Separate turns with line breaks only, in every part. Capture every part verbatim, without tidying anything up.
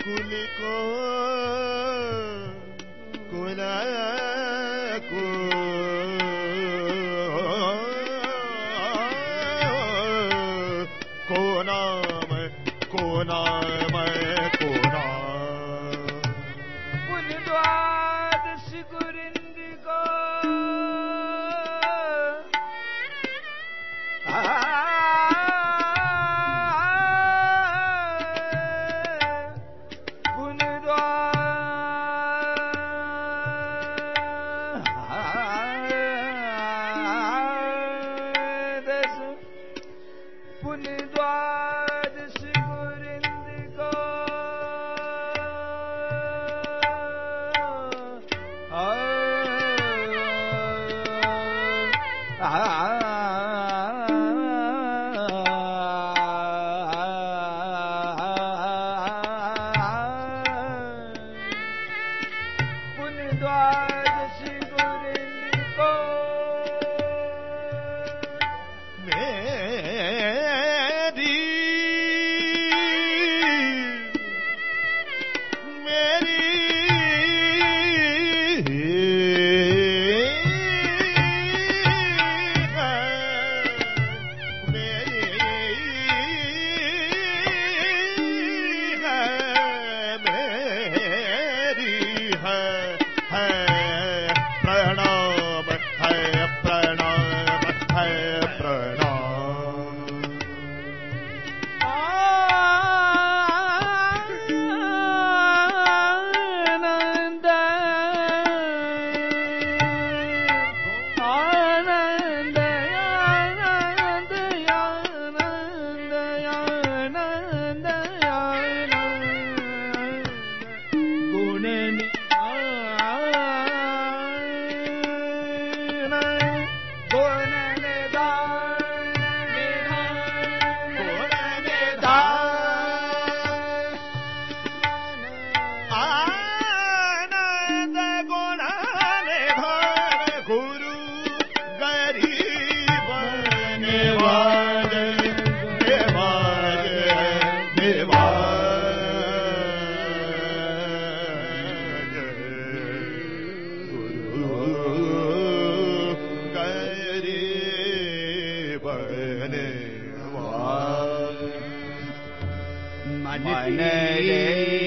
कुल को कुल को को नाम को नाम को नाम
पुन द्वादश गुरिंद को पुन द्वादश पुन द्वादश गुरिंद को पुन द्वादश गुरिंद को
मेरी मेरी है मेरी है मेरी है है प्रणाम है प्रणाम है प्रणाम
आनंद आनंद आनंद आनंद आनंद आनंद गुण गुण निधान निधान
आनंद गुण निधान गुरु गरीब निवाज निवाज निवाज गुरु गरीब निवाज
मन रे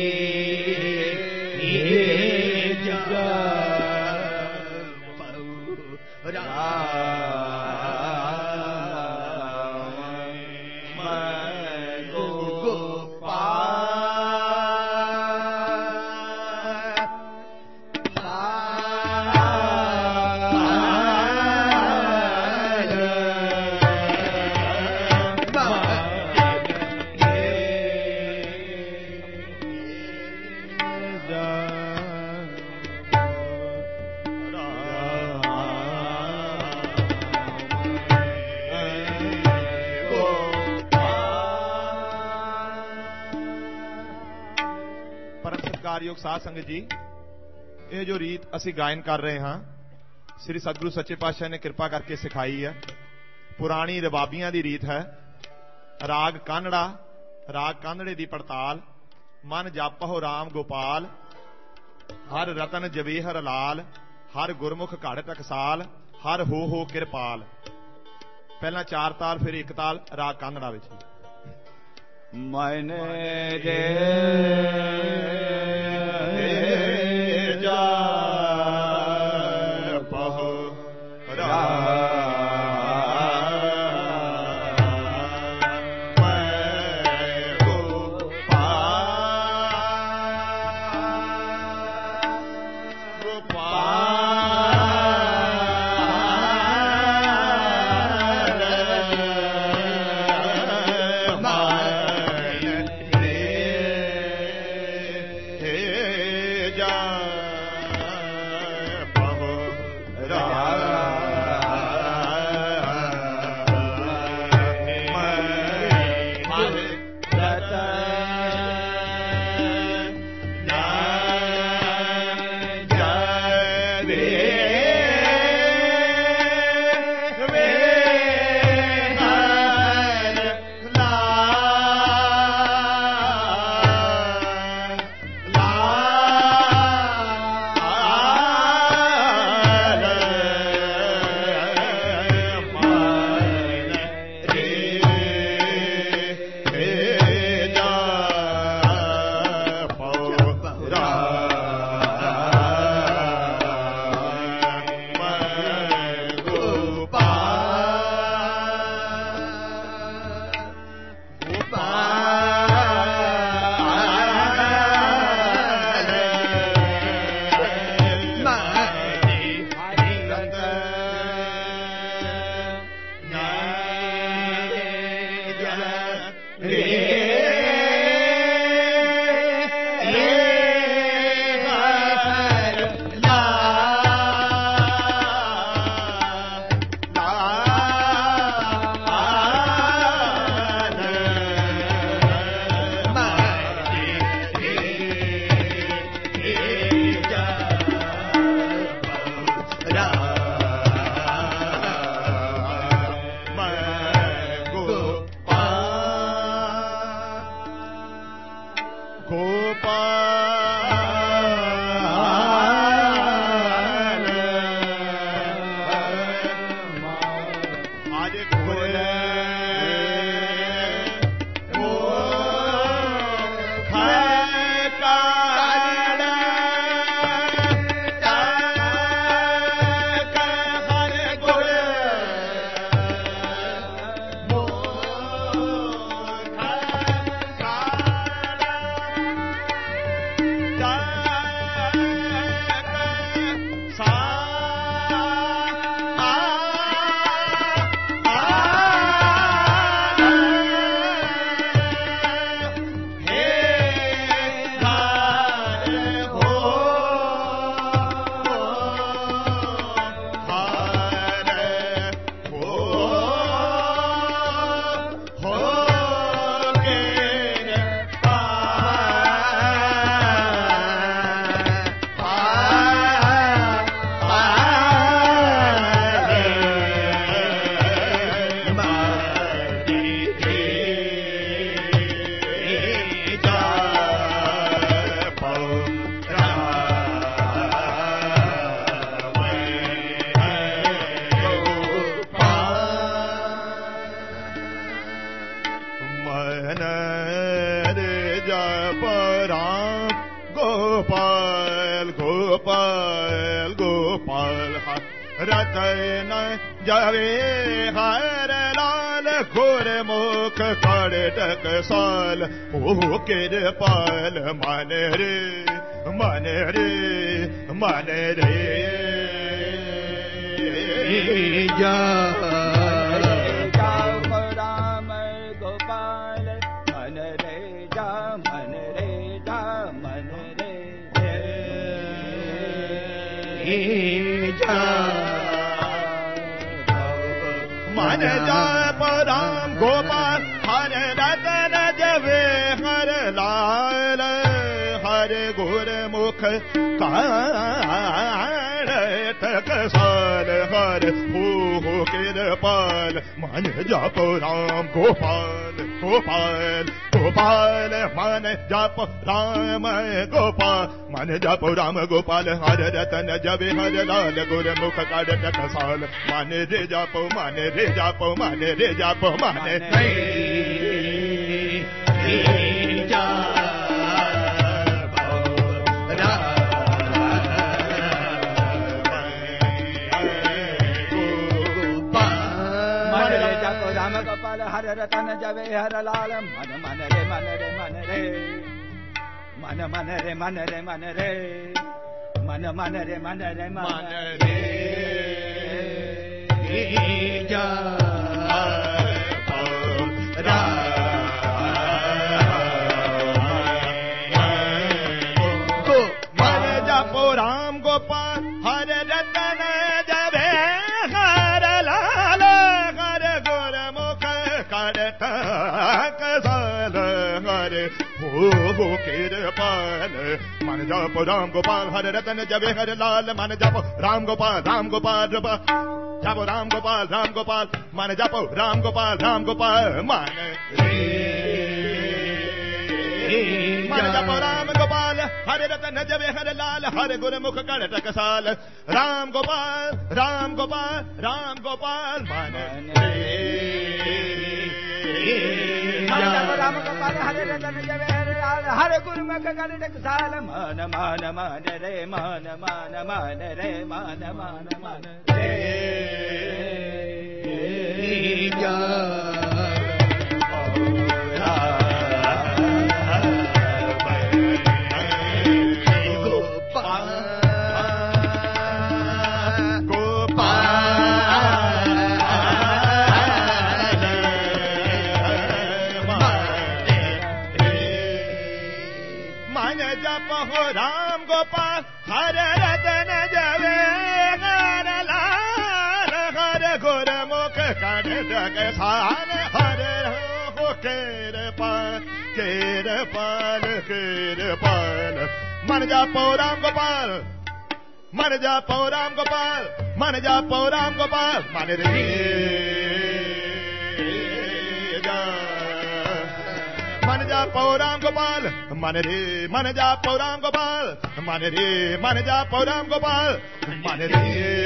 योग साध संगत जी, ये जो रीत असी गायन कर रहे हैं श्री सतगुरु सच्चे पातशाह ने कृपा करके सिखाई है। पुरानी रबाबियां दी रीत है। राग कानड़ा, राग कानड़े दी पड़ताल। मन जापहो राम गोपाल, हर रतन जवेहर लाल, हर गुरमुख घड़ टकसाल, हर हो हो किरपाल। पहला चार ताल फिर एक ताल राग कानड़ा विच।
मन रे
जापहो राम रतन जवे हर लाल गुरमुख कड़टक साल ओ कृपाल मन रे मन रे मन रे
जा राम गोपाल मन रे जा मन रे जा मन रे जा
मन जाप राम गोपाल हर रतन जवे हर लाल हर गुरमुख काड़टक साल हर हो कृपाल मन जाप राम गोपाल गोपाल गोपाल मन जाप राम गोपाल मन जाप राम गोपाल हर रतन जवे हर लाल गुरमुख काड़टक साल मन रे जाप मन रे जाप मन रे जाप मन रे जा
राम गोपाल हर रतन जवे हर लाल मन मन रे मन रे मन रे मन मन रे मन रे मन रे मन मन रे मन रे मन रे जा
मन जापो राम गोपाल हर रतन जवे हर लाल हर गुरमुख काड़टक साल हर हो कृपाल मन जापो राम गोपाल हर रतन जवे हर लाल मन जापो राम गोपाल राम गोपाल जापो राम गोपाल राम गोपाल मन जापो राम गोपाल राम गोपाल मन मन जापो राम गोपाल हर रतन जवे हर लाल हर गुरमुख काड़टक साल राम गोपाल राम गोपाल राम गोपाल मन
राम गोपाल हर रतन जवे हर लाल हर गुरमुख काड़टक साल मन मन मन रे मन मन मन रे मन मन मन रे जा
राम गोपाल हर रतन जवे हर लाल हर गुरमुख काड़टक साल हर हो कृपाल कृपाल कृपाल मन जापो राम गोपाल मन जापो राम गोपाल मन जापो राम गोपाल मन रे जा मन जा पौराम गोपाल मन रे मन जा पौराम गोपाल मन रे मन जा पौराम गोपाल मन रे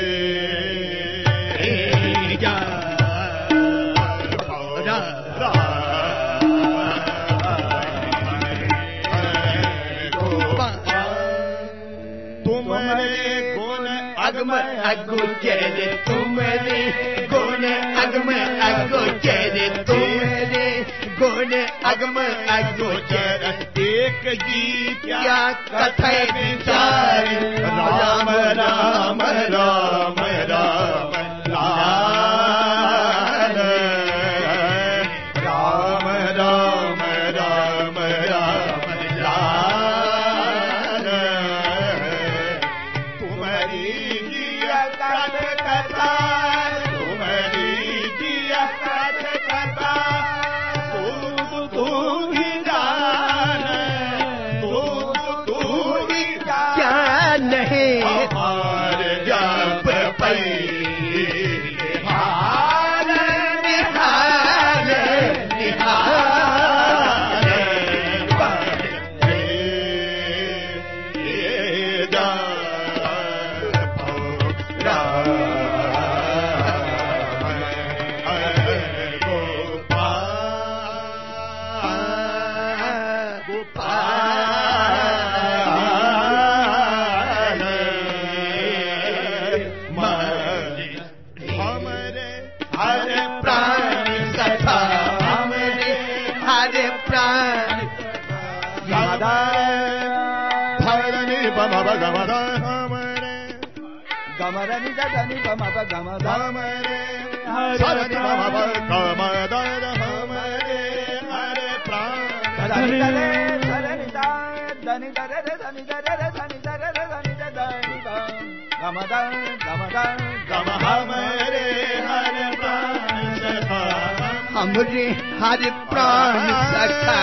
जा
अगुचरे तुम्हारे गुण अगम अगुचरे तुम्हारे गुण अगम अगुचर एक गीत क्या कथे विचार राम राम राम राम लाल राम राम राम राम लाल तुम्हारी Gamarani dadani bama ba gama damare sarani bama ba gama dada hamare hare pran dadani dale sarani dadani dare dadani dare dadani dare dadani dadani gama da gama da gama hamare hare pran sakha hamre hare pran sakha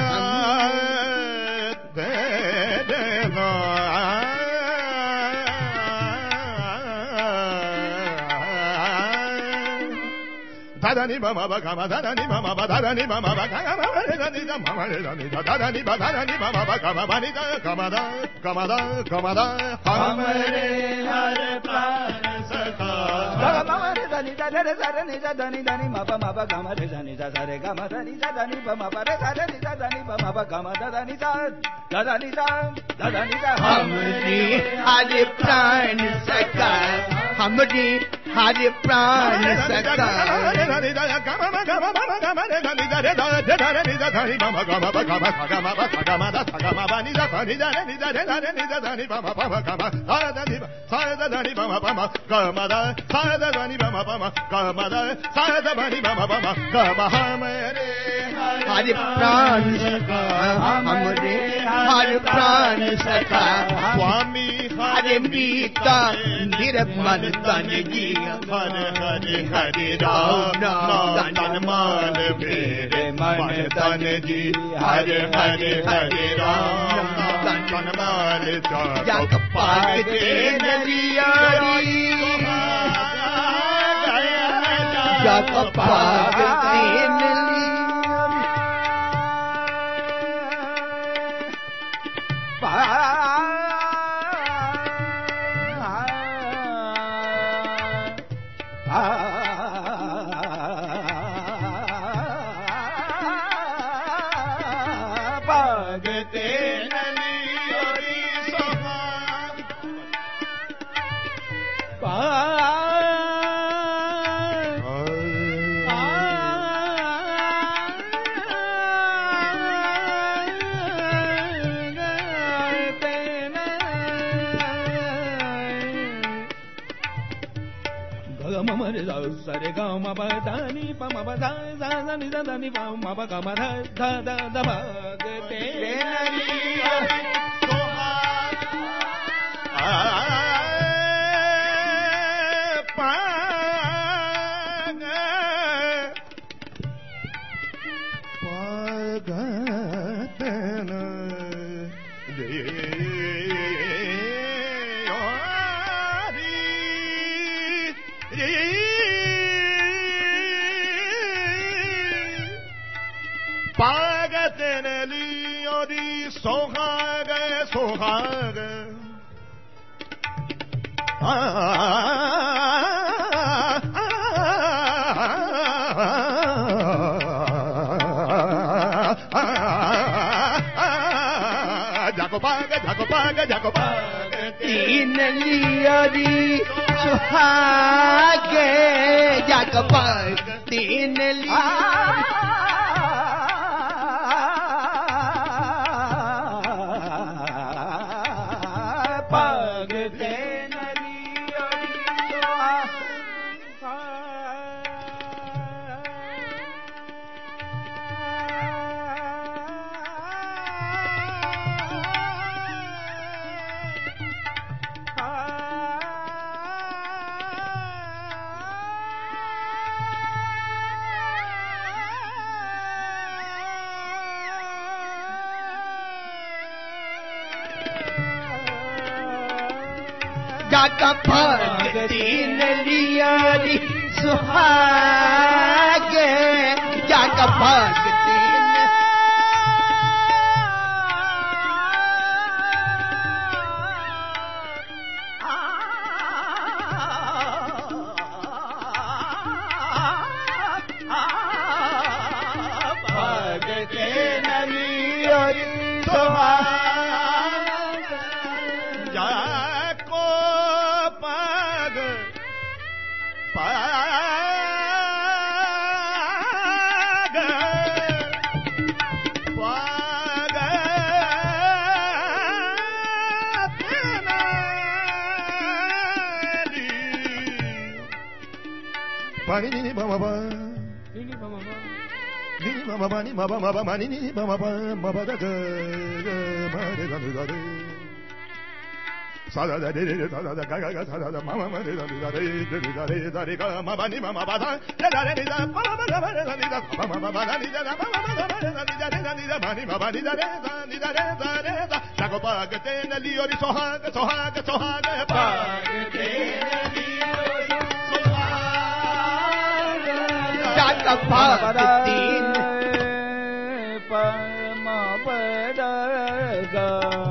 Dadani bama ba gama dadani bama ba dadani bama ba gama dadani da mama dadani da dadani ba dadani bama ba gama bani da gama da gama da gama da hamare hare pran sakha gama re dani da re dani da dani dani ma ba ma ba gama re dani da re gama dani da dani ba ma ba re dani da dani ba ma ba gama da dani da dadani da dadani da hamare hare pran sakha hamare hare pran sakha Dani da gama ma gama ma gama re dani da re da re da re ni da dani ba ma gama ba gama sa gama ba sa gama da sa gama ba ni da sa ni da re ni da re da re ni da dani ba ma ba ma gama sa da ni ba sa da dani ba ma ba ma gama da sa da dani ba ma ba ma gama da sa da bani ba ma ba ma gama hamare hare pran sakha hamare hare pran sakha swami hare meeta nirman tan ji hare hare hare ram तन मान मेरे मन तन जी हरे हरे हरे राम तन मान जग पागते नलियारी जग पागते नलियारी Sare gama ba dani pa ma ba da da da ni da da ni pa ma ba gama da da da da ba ge te nari soha pa ga pa ga na de Pagatene पाग सुहाग जाको पाग जाको पाग जाको पाग
तीन लियोरी सुहागे जाको पाग तीन लियोरी पाग तीन जाका पाग तीन लियोरी सुहागे जाका पाग तीन पाग तीन लियोरी सुहागे
जाको पाग पाग पाग तेनाली पानी नी बाबा बा नी बाबा बा नी बाबा बाबा मानी नी बाबा बा बाबा दा ग मारे दा दा रे sa da da de da da da ga ga ga sa da mama ma de da da re de da re da re ga ma ba ni ma ma ba da da da re da ma ma ga ba re da ni da ma ma ba da ni da ma ma ga ba re da ni da re da ni da ma ni ma ba ni da re da ni da re da re da sa go pa ga te na li ori sohaga sohaga sohaga pa ga te na li ori sohaga
जाका पाग तीन pa ma pa da ga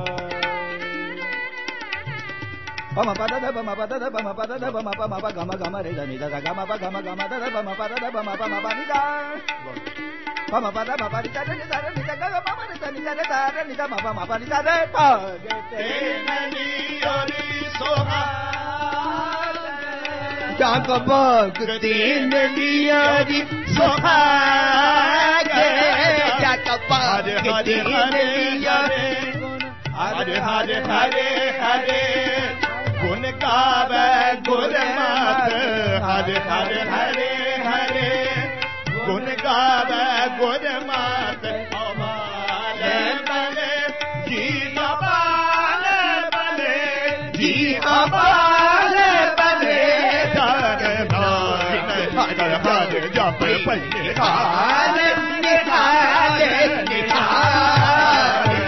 pa ma pa da da pa ma pa da da pa ma pa da da pa ma pa ma pa ga ma ga ma re da ni da ga ma pa ga ma ga ma da da pa ma pa da da pa ma pa ma pa ni da pa ma pa da pa pa ni da ni da ni da ga ma pa ni da ni da da ni da ma pa ma pa ni da re pa
te na li ori sohaga
जाका पाग तीन लियोरी सुहागे जाका पाग तीन लियोरी
हरे हरे हरे हरे गुण गावे गुरमत हरे हरे हरे हरे गुण गावे गुरमत अमाले बले जी अबाले बले जी अबाले बले हरे हरे हरे जप पहिले
निखाले निखाले निखाले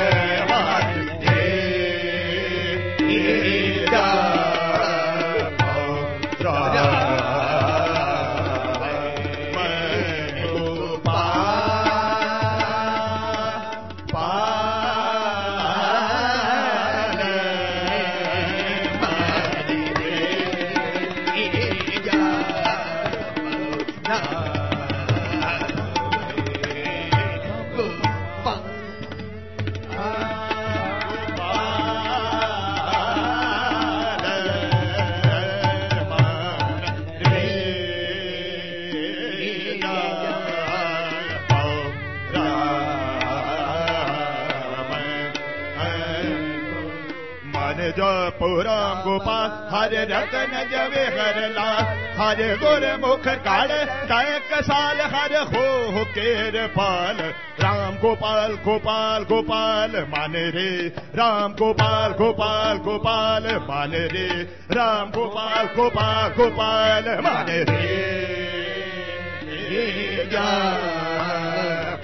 पुराम गोपाल हरे रतन जवे हरला हरे गुर मुख काड़ काय कसाल हर हो हो केर पाल राम गोपाल गोपाल गोपाल माने रे राम गोपाल गोपाल गोपाल माने रे राम गोपाल गोपाल गोपाल माने रे जा